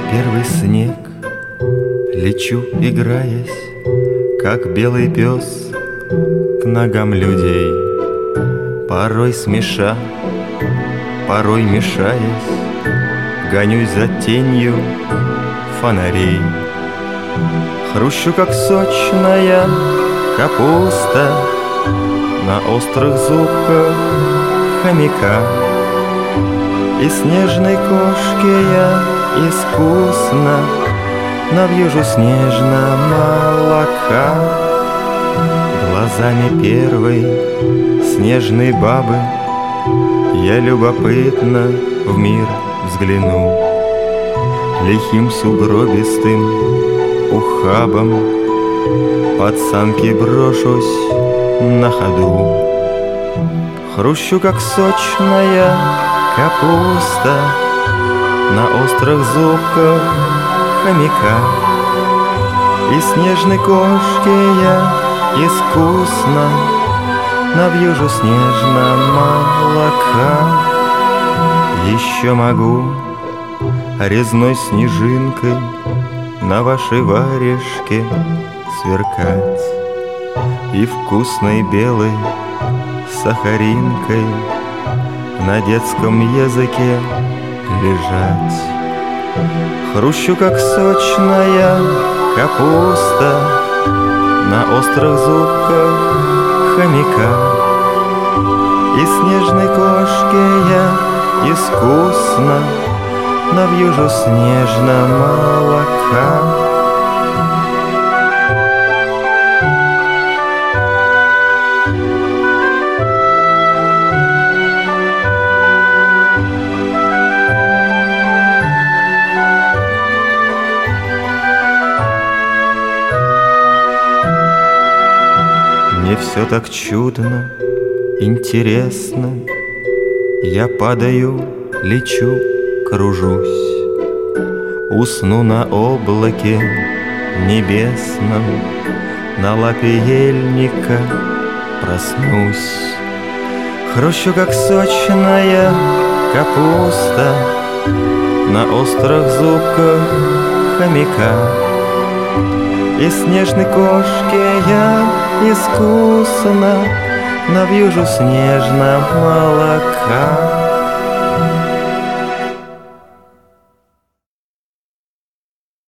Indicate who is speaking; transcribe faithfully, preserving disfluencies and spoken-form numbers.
Speaker 1: первый снег лечу, играясь, как белый пес, к ногам людей, порой смеша, порой мешаясь, гонюсь за тенью фонарей. Хрущу, как сочная капуста на острых зубках хомяка. И снежной кошке я искусно навьюжу снежно молока. Глазами первой снежной бабы я любопытно в мир взгляну. Лихим сугробистым ухабом под санки брошусь на ходу. Хрущу, как сочная капуста на острых зубках хомяка. И снежной кошке я искусно навьюжу снежно молока. Еще могу резной снежинкой на вашей варежке сверкать и вкусной белой сахаринкой на детском языке лежать. Хрущу, как сочная капуста на острых зубках хомяка. И снежной кошке я искусно навьюжу снежно молока. Мне все так чудно, интересно. Я падаю, лечу, кружусь, усну на облаке небесном, на лапе ельника проснусь. Хрущу, как сочная капуста на острых зубках хомяка. И снежной кошке я искусно навьюжу снежно молока.